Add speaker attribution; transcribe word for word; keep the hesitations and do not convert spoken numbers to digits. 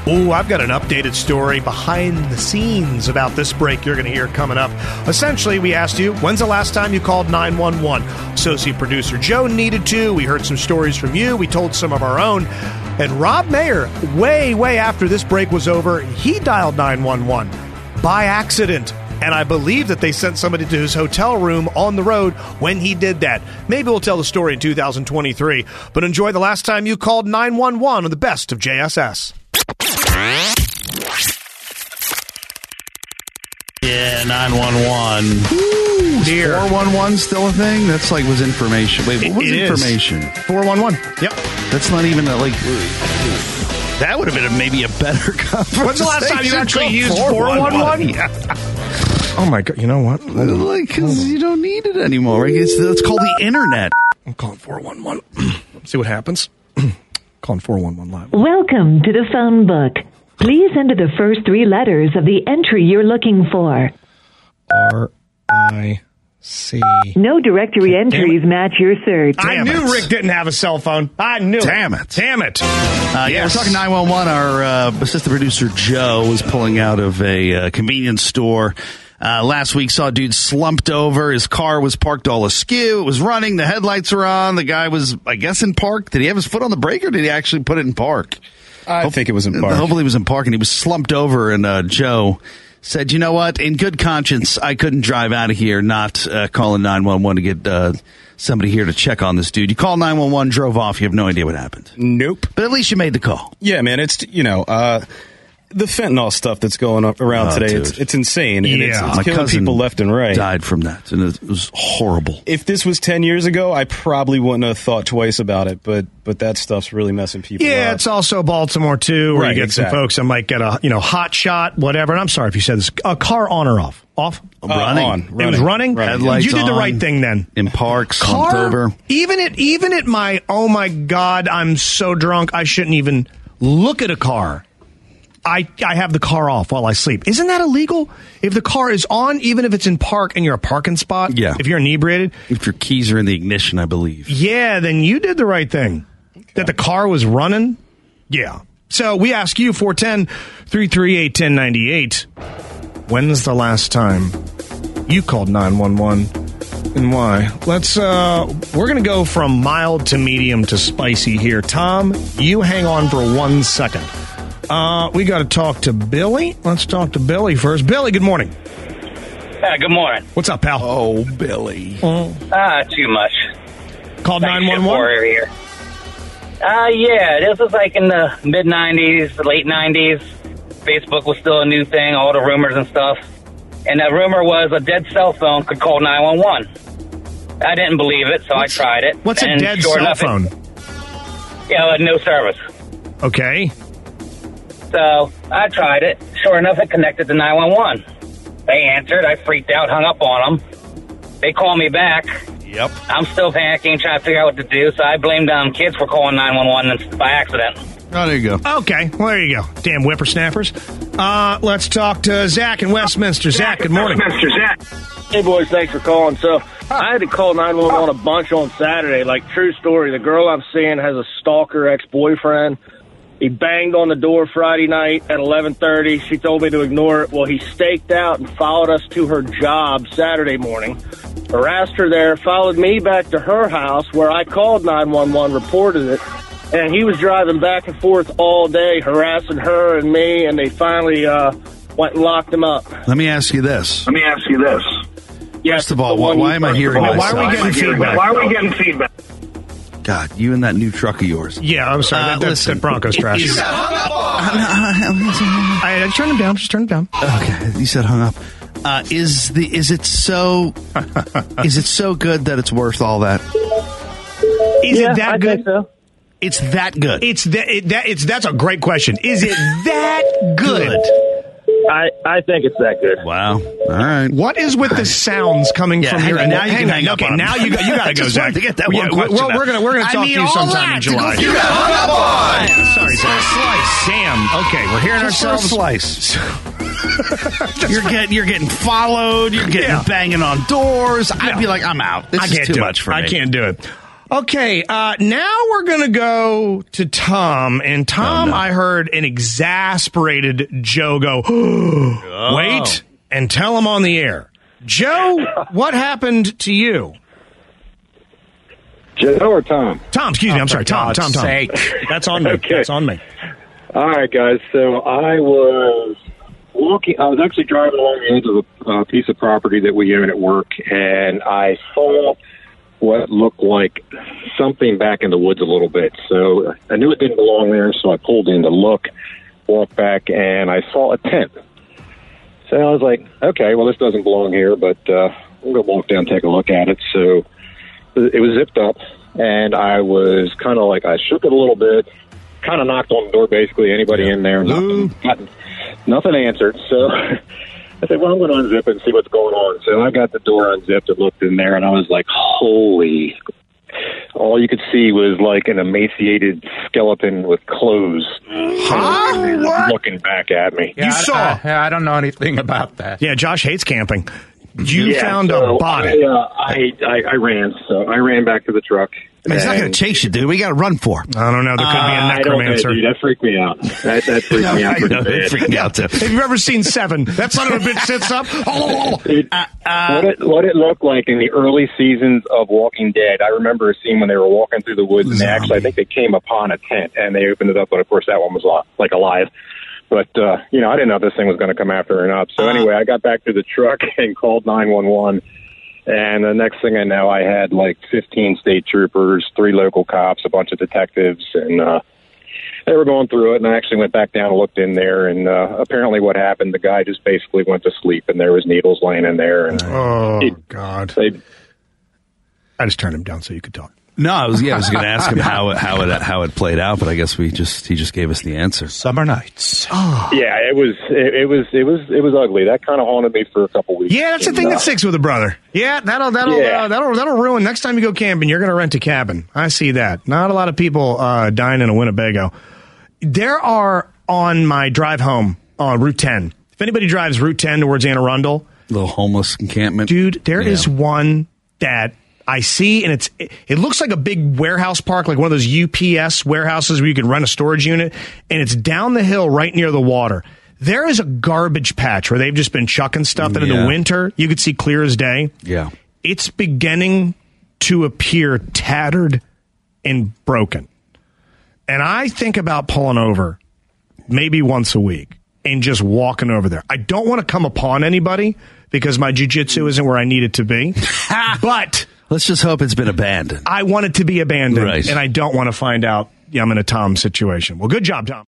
Speaker 1: Oh, I've got an updated story behind the scenes about this break you're going to hear coming up. Essentially, we asked you, when's the last time you called nine one one? Associate producer Joe needed to. We heard some stories from you. We told some of our own. And Rob Mayer, way, way after this break was over, he dialed nine one one by accident. And I believe that they sent somebody to his hotel room on the road when he did that. Maybe we'll tell the story in two thousand twenty-three. But enjoy the last time you called nine one one on the best of J S S.
Speaker 2: Yeah, nine one one.
Speaker 1: Ooh, dear.
Speaker 2: four one one still a thing? That's like was information. Wait, what was
Speaker 1: it
Speaker 2: information?
Speaker 1: four one one. Yep.
Speaker 2: That's not even a, like... That would have been a, maybe a better conversation.
Speaker 1: When's the last time you actually used four one one? Yeah. Oh, my God. You know what?
Speaker 2: Like, because you don't need it anymore. Right? It's, it's called the internet.
Speaker 1: I'm calling four one one. See what happens. Calling four one one live.
Speaker 3: Welcome to the phone book. Please enter the first three letters of the entry you're looking for.
Speaker 1: R I C.
Speaker 3: No directory entries match your search.
Speaker 1: I
Speaker 2: Damn
Speaker 1: knew
Speaker 2: it.
Speaker 1: Rick didn't have a cell phone. I knew
Speaker 2: Damn
Speaker 1: it.
Speaker 2: it.
Speaker 1: Damn it.
Speaker 2: Uh, yeah, we're talking nine one one. Our uh, assistant producer, Joe, was pulling out of a uh, convenience store. Uh, last week saw a dude slumped over. His car was parked all askew. It was running. The headlights were on. The guy was, I guess, in park. Did he have his foot on the brake, or did he actually put it in park?
Speaker 4: I
Speaker 2: Hope-
Speaker 4: think it was in park.
Speaker 2: Hopefully it was in park, and he was slumped over, and uh, Joe said, you know what, in good conscience, I couldn't drive out of here not uh, calling nine one one to get uh, somebody here to check on this dude. You called nine one one, drove off, you have no idea what happened.
Speaker 4: Nope.
Speaker 2: But at least you made the call.
Speaker 4: Yeah, man, it's, you know, uh, the fentanyl stuff that's going up around
Speaker 2: Oh,
Speaker 4: today,
Speaker 2: dude.
Speaker 4: it's, it's insane. And it's,
Speaker 1: Yeah.
Speaker 4: it's
Speaker 2: My
Speaker 4: killing
Speaker 2: cousin
Speaker 4: people left and right.
Speaker 2: died from that, and it was horrible.
Speaker 4: If this was ten years ago, I probably wouldn't have thought twice about it, but but that stuff's really messing people
Speaker 1: Yeah,
Speaker 4: up.
Speaker 1: it's also Baltimore, too, where
Speaker 4: Right,
Speaker 1: you get
Speaker 4: exactly.
Speaker 1: some folks that might get a, you know, hot shot, whatever. And I'm sorry if you said this. A car on or off? Off?
Speaker 4: Uh,
Speaker 2: running.
Speaker 4: on,
Speaker 1: It was running?
Speaker 4: running.
Speaker 2: Headlights
Speaker 1: You did the
Speaker 2: on.
Speaker 1: right thing then.
Speaker 2: In park, slumped
Speaker 1: Car,
Speaker 2: over.
Speaker 1: even at, even at my, oh my God, I'm so drunk, I shouldn't even look at a car. I, I have the car off while I sleep. Isn't that illegal? If the car is on, even if it's in park and you're a parking spot,
Speaker 2: Yeah.
Speaker 1: if you're inebriated,
Speaker 2: If your keys are in the ignition, I believe.
Speaker 1: yeah, then you did the right thing. That the car was running, yeah. So we ask you, four one zero, three three eight, one zero nine eight, when's the last time you called nine one one and why? Let's, uh, we're going to go from mild to medium to spicy here. Tom, you hang on for one second. Uh, we got to talk to Billy. Let's talk to Billy first. Billy, good morning.
Speaker 5: Yeah, good morning.
Speaker 1: What's up, pal?
Speaker 2: Oh, Billy.
Speaker 5: Ah, too much.
Speaker 1: Called
Speaker 5: Night
Speaker 1: nine one
Speaker 5: shift
Speaker 1: one?
Speaker 5: warrior here. Uh, yeah, this was like in the mid nineties, late nineties. Facebook was still a new thing, all the rumors and stuff. And that rumor was a dead cell phone could call nine one one. I didn't believe it, so
Speaker 1: What's-
Speaker 5: I tried it.
Speaker 1: What's a
Speaker 5: and
Speaker 1: dead
Speaker 5: sure
Speaker 1: cell
Speaker 5: enough, it-
Speaker 1: phone?
Speaker 5: you know, no service.
Speaker 1: Okay.
Speaker 5: So I tried it. Sure enough, it connected to nine one one. They answered. I freaked out, hung up on them. They called me back.
Speaker 2: Yep.
Speaker 5: I'm still panicking, trying to figure out what to do, so I blamed um, kids for calling nine one one by accident.
Speaker 2: Oh, there you go.
Speaker 1: Okay, well, there you go. Damn whippersnappers. Uh, let's talk to Zach in Westminster. Zach, good morning.
Speaker 6: Hey, boys, thanks for calling. So I had to call nine one one a bunch on Saturday. Like, true story, the girl I'm seeing has a stalker ex-boyfriend. He banged on the door Friday night at eleven thirty. She told me to ignore it. Well, he staked out and followed us to her job Saturday morning, harassed her there, followed me back to her house where I called nine one one, reported it, and he was driving back and forth all day, harassing her and me, and they finally uh, went and locked him up.
Speaker 2: Let me ask you this.
Speaker 6: Let me ask you this. Yes,
Speaker 2: First of all,
Speaker 6: the
Speaker 2: why,
Speaker 6: one
Speaker 2: why
Speaker 6: you
Speaker 2: am I
Speaker 6: first
Speaker 2: hearing
Speaker 6: called.
Speaker 2: myself?
Speaker 1: Why are we getting feedback?
Speaker 6: Why are we getting feedback?
Speaker 2: God, you and that new truck of yours.
Speaker 1: Yeah, I'm sorry.
Speaker 2: Uh,
Speaker 1: that, that's
Speaker 2: listen,
Speaker 1: that Broncos trash.
Speaker 2: is-
Speaker 1: I, I turned him down. Just turned him down.
Speaker 2: Okay, you said hung up. Uh, is the is it so is it so good that it's worth all that?
Speaker 1: Is
Speaker 6: yeah,
Speaker 1: it that
Speaker 6: I
Speaker 1: good?
Speaker 6: think so.
Speaker 2: It's that good.
Speaker 1: It's that. It, that. It's that's a great question. Is it that good?
Speaker 6: I, I think it's that good.
Speaker 2: Wow. All right.
Speaker 1: What is with the sounds coming
Speaker 2: Yeah,
Speaker 1: from
Speaker 2: hang
Speaker 1: here?
Speaker 2: on, now you
Speaker 1: hang
Speaker 2: can
Speaker 1: on.
Speaker 2: hang up
Speaker 1: Okay,
Speaker 2: on him.
Speaker 1: now you got, you got to go,
Speaker 2: Just
Speaker 1: Zach.
Speaker 2: wanted to get that
Speaker 1: Yeah,
Speaker 2: one
Speaker 1: we're,
Speaker 2: question
Speaker 1: we're, we're gonna we're gonna
Speaker 2: I
Speaker 1: talk
Speaker 2: mean,
Speaker 1: to you
Speaker 2: all
Speaker 1: sometime
Speaker 2: that
Speaker 1: in
Speaker 2: to go
Speaker 1: July.
Speaker 2: through. You got hung up on.
Speaker 1: Yeah, sorry, Zach. Damn. Okay, we're hearing
Speaker 2: Just for a
Speaker 1: ourselves.
Speaker 2: slice. you're getting you're getting followed. You're getting
Speaker 1: Yeah.
Speaker 2: banging on doors. I'd
Speaker 1: Yeah.
Speaker 2: be like, I'm out. This
Speaker 1: I
Speaker 2: is
Speaker 1: can't
Speaker 2: too
Speaker 1: do
Speaker 2: much
Speaker 1: it.
Speaker 2: for me.
Speaker 1: I can't do it. Okay, uh, now we're going to go to Tom. And Tom,
Speaker 2: Oh, no.
Speaker 1: I heard an exasperated Joe go, oh. wait, and tell him on the air. Joe, what happened to you?
Speaker 7: Joe or Tom?
Speaker 1: Tom, excuse me. I'm sorry. Tom, Tom, Tom.
Speaker 8: Sake.
Speaker 1: That's on me.
Speaker 7: Okay.
Speaker 1: That's on me.
Speaker 7: All right, guys. So I was walking. I was actually driving along the edge of a uh, piece of property that we own at work, and I saw what looked like something back in the woods a little bit. So I knew it didn't belong there, so I pulled in to look, walked back, and I saw a tent. So I was like, okay, well, this doesn't belong here, but uh, I'm going to walk down and take a look at it. So it was zipped up, and I was kind of like, I shook it a little bit, kind of knocked on the door, basically, anybody in there, nothing, nothing, nothing answered. So I said, well, I'm going to unzip it and see what's going on. So I got the door unzipped and looked in there, and I was like, holy. All you could see was like an emaciated skeleton with clothes
Speaker 1: Huh?
Speaker 7: looking back at me.
Speaker 8: Yeah,
Speaker 1: You
Speaker 8: I-
Speaker 1: saw.
Speaker 8: I, I don't know anything about that.
Speaker 1: Yeah, Josh hates camping. You
Speaker 7: Yeah,
Speaker 1: found
Speaker 7: so
Speaker 1: a body.
Speaker 7: I, uh, I, I, I ran. So I ran back to the truck.
Speaker 2: Man, he's not going
Speaker 7: and-
Speaker 2: to chase you, dude. We got to run for.
Speaker 1: I don't know. There could be a
Speaker 7: I don't know,
Speaker 1: necromancer.
Speaker 7: dude. That freaked me out. That, that freaked me out
Speaker 2: I
Speaker 7: pretty
Speaker 2: know, it
Speaker 7: bad.
Speaker 2: freaked me out too.
Speaker 1: Have you ever seen Seven? That son of a bitch sits up. Oh,
Speaker 7: It, what, it, what it looked like in the early seasons of Walking Dead, I remember a scene when they were walking through the woods, and they actually, I think they came upon a tent, and they opened it up, but of course that one was uh, like alive. But, uh, you know, I didn't know if this thing was going to come after or not. So anyway, I got back to the truck and called nine one one. And the next thing I know, I had like fifteen state troopers, three local cops, a bunch of detectives, and uh, they were going through it. And I actually went back down and looked in there. And uh, apparently what happened, the guy just basically went to sleep, and there was needles laying in there. And
Speaker 1: oh
Speaker 7: it-
Speaker 1: God.
Speaker 7: they
Speaker 1: I just turned him down so you could talk.
Speaker 2: No, I was yeah, I was going to ask him how it, how it how it played out, but I guess we just he just gave us the answer.
Speaker 8: Summer nights.
Speaker 7: Yeah, it was it, it was it was it was ugly. That kind of haunted me for a couple weeks.
Speaker 1: Yeah, that's the
Speaker 7: And,
Speaker 1: thing
Speaker 7: uh,
Speaker 1: that sticks with a brother. Yeah, that'll that'll
Speaker 7: Yeah.
Speaker 1: Uh, that'll that'll ruin. Next time you go camping, you're going to rent a cabin. I see that. Not a lot of people uh, dying in a Winnebago. There are on my drive home on Route ten. If anybody drives Route ten towards Anne Arundel,
Speaker 2: Little homeless encampment,
Speaker 1: dude, there
Speaker 2: Yeah.
Speaker 1: is one that I see, and it's it, it looks like a big warehouse park, like one of those U P S warehouses where you can rent a storage unit, and it's down the hill right near the water. There is a garbage patch where they've just been chucking stuff that in
Speaker 2: Yeah.
Speaker 1: the winter you could see clear as day.
Speaker 2: Yeah.
Speaker 1: It's beginning to appear tattered and broken. And I think about pulling over maybe once a week and just walking over there. I don't want to come upon anybody because my jiu-jitsu isn't where I need it to be. But
Speaker 2: Let's just hope it's been abandoned.
Speaker 1: I want it to be abandoned,
Speaker 2: Right.
Speaker 1: and I don't want to find out yeah, I'm in a Tom situation. Well, good job, Tom.